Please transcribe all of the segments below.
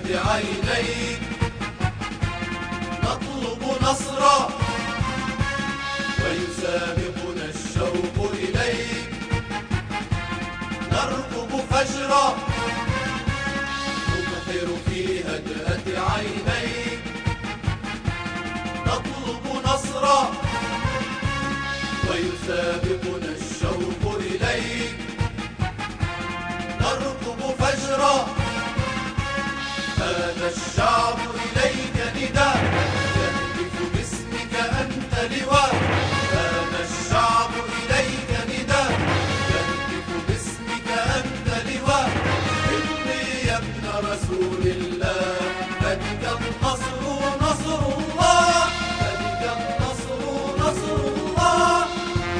عينيك نطلب نصرا ويسابقنا الشوق إليك نرقب فجرا نبحر في هدأة عينيك نطلب نصرا ويسابقنا الشوق إليك نرقب فجرا هذا الشعب إليك نداء يهتف باسمك أنت لواء هذا الشعب إليك نداء يهتف باسمك أنت لواء إني يا ابن رسول الله فبك النصر ونصر الله فبك النصر ونصر الله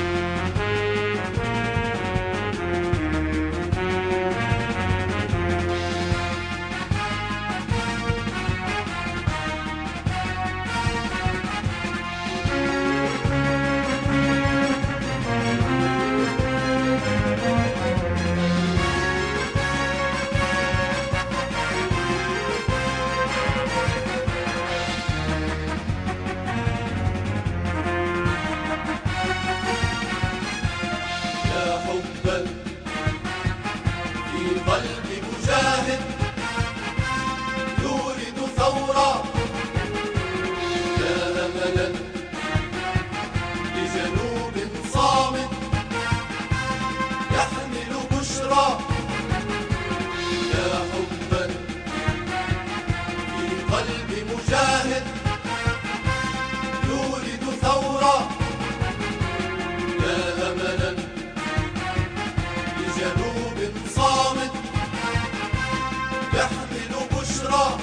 في قلب مجاهد يولد ثورة يا أملا لجنوب صامت يحمل بشرى يا حبا في قلب مجاهد يولد ثورة يا أملا لجنوب صامت يحمل بشرى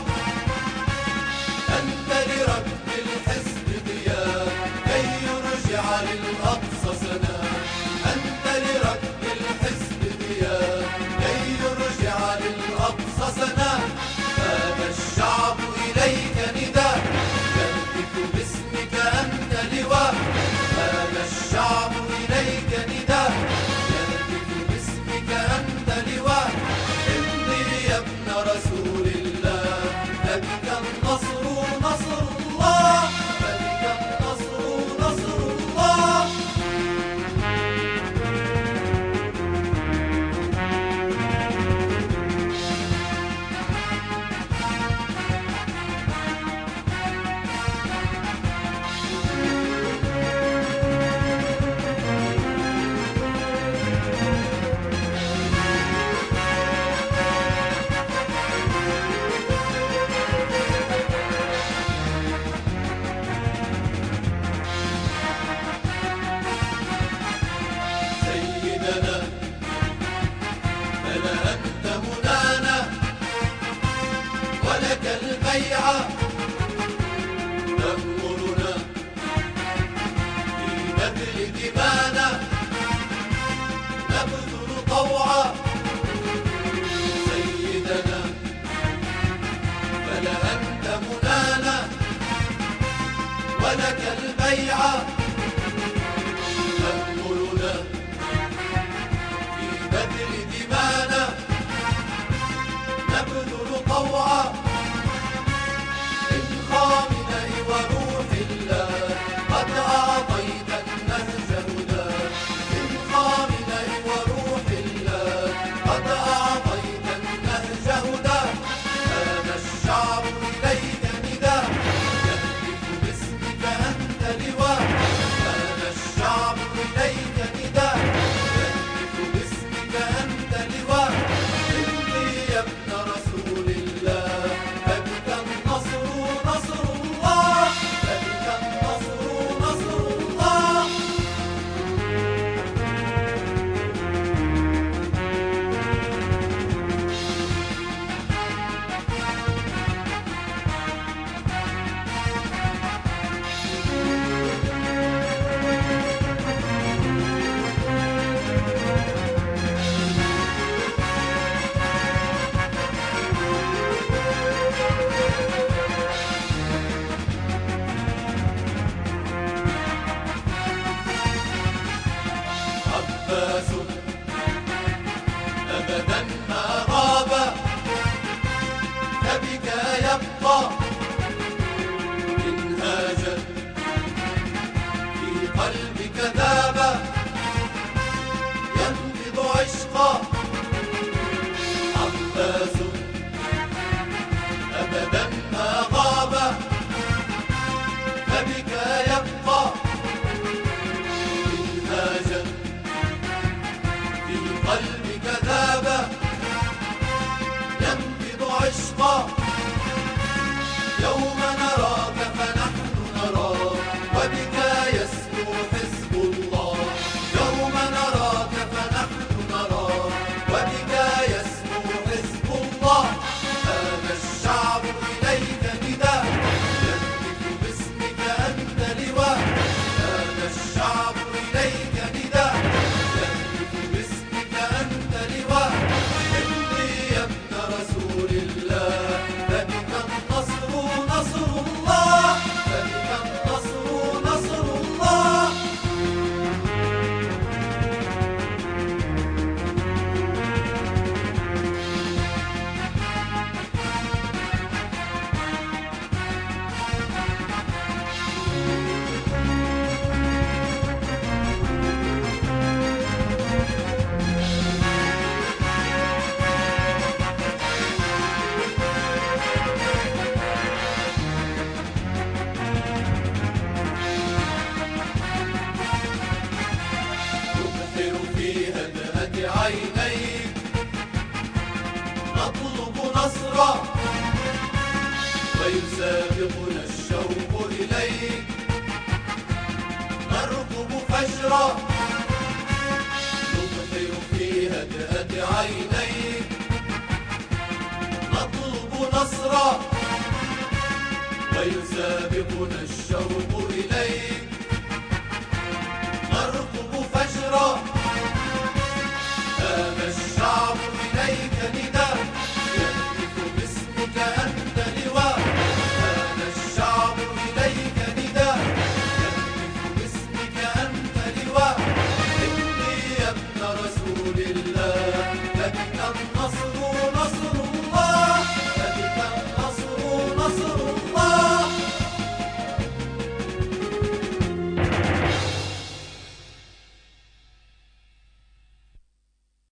أنت لرب الحزب ضياء كي يرجع للأقصى سناء أنت لرب الحزب ضياء كي يرجع للأقصى سناء هذا الشعب إليك نداء يهتف باسمك أنت لواء هذا الشعب إليك نداء يهتف باسمك أنت لواء إني يا ابن رسول الله فبك النصر نصر الله فبك النصر نصر الله سيدنا فلا أنت منانا ولك البيعة تأمرنا في بذل دمانا نبذل طوعا سيدنا فلا أنت منانا ولك البيعة تأمرنا في بذل دمانا نبذل طوعا عشقا منهاجا في قلبك ذاب ينبض عشقا عباس أبدا ما غاب فبك يبقى منهاجا في قلبك ذاب ينبض عشقا يوم نراك فنحن نراك وبك يسمو حزب الله يوم نراك فنحن نراك وبك يسمو حزب الله هذا الشعب إليك نداء يهتف باسمك أنت لواء هذا الشعب إليك نداء يهتف باسمك أنت لواء امضي يا ابن رسول الله فبك النصر نصر الله فبك النصر نصر الله نبحر في هدأة عينيك نطلب نصرا ويسابقنا الشوق إليك نرقب فجرا نبحر في هدأة عينيك نطلب نصرا ويسابقنا الشوق إليك